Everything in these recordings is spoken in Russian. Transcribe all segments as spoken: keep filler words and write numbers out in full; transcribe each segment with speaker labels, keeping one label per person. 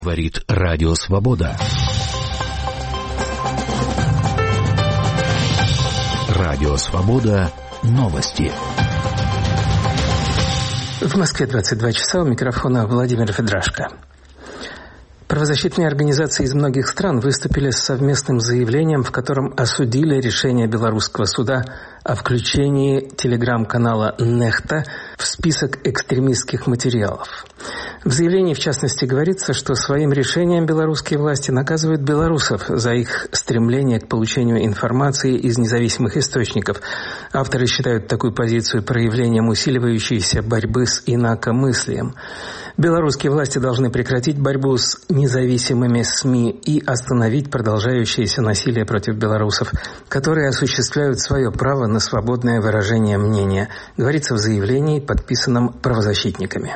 Speaker 1: Говорит Радио Свобода. Радио Свобода. Новости.
Speaker 2: В Москве двадцать два часа, у микрофона Владимир Федрашко. Правозащитные организации из многих стран выступили с совместным заявлением, в котором осудили решение белорусского суда о включении телеграм-канала «Нехта» в список экстремистских материалов. В заявлении, в частности, говорится, что своим решением белорусские власти наказывают белорусов за их стремление к получению информации из независимых источников. Авторы считают такую позицию проявлением усиливающейся борьбы с инакомыслием. Белорусские власти должны прекратить борьбу с независимыми СМИ и остановить продолжающееся насилие против белорусов, которые осуществляют свое право на свободное выражение мнения, говорится в заявлении, подписанном правозащитниками.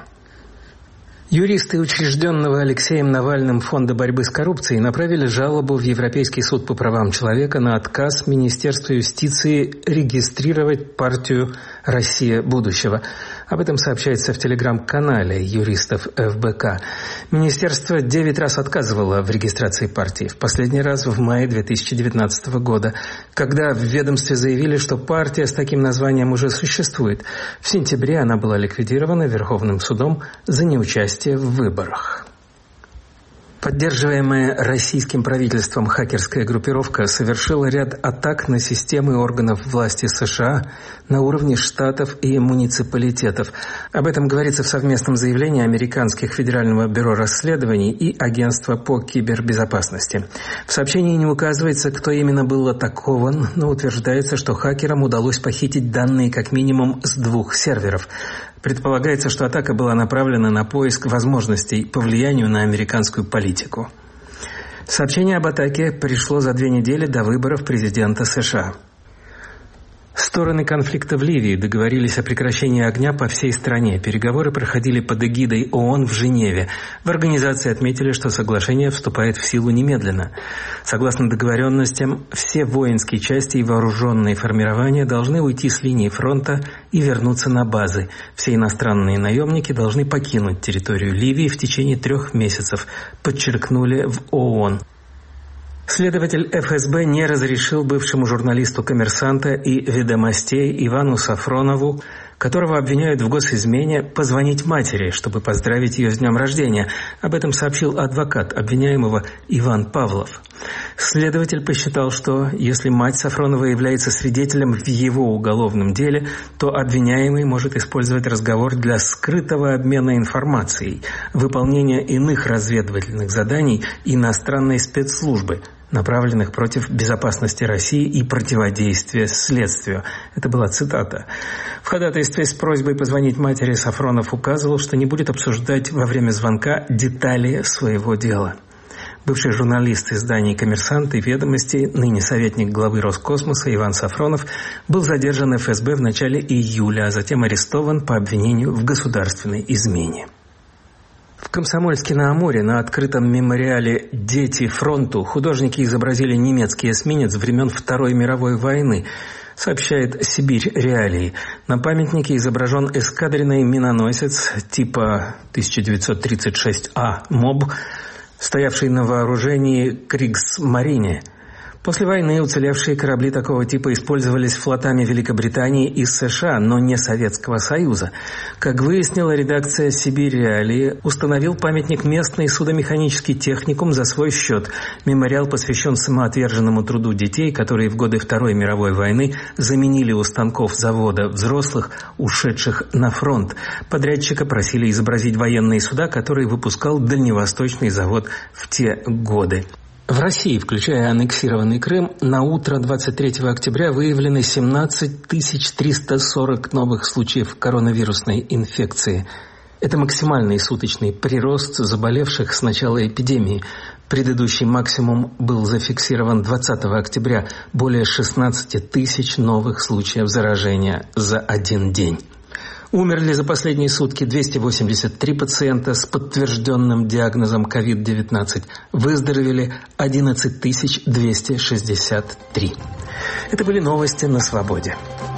Speaker 2: Юристы учрежденного Алексеем Навальным Фонда борьбы с коррупцией направили жалобу в Европейский суд по правам человека на отказ Министерства юстиции регистрировать партию «Россия будущего». Об этом сообщается в телеграм-канале юристов эф бэ ка. Министерство девять раз отказывало в регистрации партии. В последний раз в мае две тысячи девятнадцатого года, когда в ведомстве заявили, что партия с таким названием уже существует. В сентябре она была ликвидирована Верховным судом за неучастие в выборах. Поддерживаемая российским правительством хакерская группировка совершила ряд атак на системы органов власти США на уровне штатов и муниципалитетов. Об этом говорится в совместном заявлении Американских Федерального бюро расследований и Агентства по кибербезопасности. В сообщении не указывается, кто именно был атакован, но утверждается, что хакерам удалось похитить данные как минимум с двух серверов. Предполагается, что атака была направлена на поиск возможностей по влиянию на американскую политику. Сообщение об атаке пришло за две недели до выборов президента США. Стороны конфликта в Ливии договорились о прекращении огня по всей стране. Переговоры проходили под эгидой ООН в Женеве. В организации отметили, что соглашение вступает в силу немедленно. Согласно договоренностям, все воинские части и вооруженные формирования должны уйти с линии фронта и вернуться на базы. Все иностранные наемники должны покинуть территорию Ливии в течение трех месяцев, подчеркнули в ООН. Следователь эф эс бэ не разрешил бывшему журналисту «Коммерсанта» и «Ведомостей» Ивану Сафронову, которого обвиняют в госизмене, позвонить матери, чтобы поздравить ее с днем рождения. Об этом сообщил адвокат обвиняемого Иван Павлов. Следователь посчитал, что если мать Сафронова является свидетелем в его уголовном деле, то обвиняемый может использовать разговор для скрытого обмена информацией, выполнения иных разведывательных заданий иностранной спецслужбы, направленных против безопасности России и противодействия следствию. Это была цитата. В ходатайстве с просьбой позвонить матери Сафронов указывал, что не будет обсуждать во время звонка детали своего дела. Бывший журналист изданий «Коммерсант» и «Ведомостей», ныне советник главы Роскосмоса Иван Сафронов, был задержан эф эс бэ в начале июля, а затем арестован по обвинению в государственной измене. В Комсомольске-на-Амуре на открытом мемориале «Дети фронту» художники изобразили немецкий эсминец времен Второй мировой войны, сообщает «Сибирь Реалии». На памятнике изображен эскадренный миноносец типа тысяча девятьсот тридцать шесть а «Моб», стоявший на вооружении Кригсмарине. После войны уцелевшие корабли такого типа использовались флотами Великобритании и США, но не Советского Союза. Как выяснила редакция «Сибирь Реалии», установил памятник местный судомеханический техникум за свой счет. Мемориал посвящен самоотверженному труду детей, которые в годы Второй мировой войны заменили у станков завода взрослых, ушедших на фронт. Подрядчика просили изобразить военные суда, которые выпускал Дальневосточный завод в те годы. В России, включая аннексированный Крым, на утро двадцать третьего октября выявлены семнадцать тысяч триста сорок новых случаев коронавирусной инфекции. Это максимальный суточный прирост заболевших с начала эпидемии. Предыдущий максимум был зафиксирован двадцатого октября, более шестнадцать тысяч новых случаев заражения за один день. Умерли за последние сутки двести восемьдесят три пациента с подтвержденным диагнозом ковид девятнадцать. Выздоровели одиннадцать тысяч двести шестьдесят три. Это были новости на Свободе.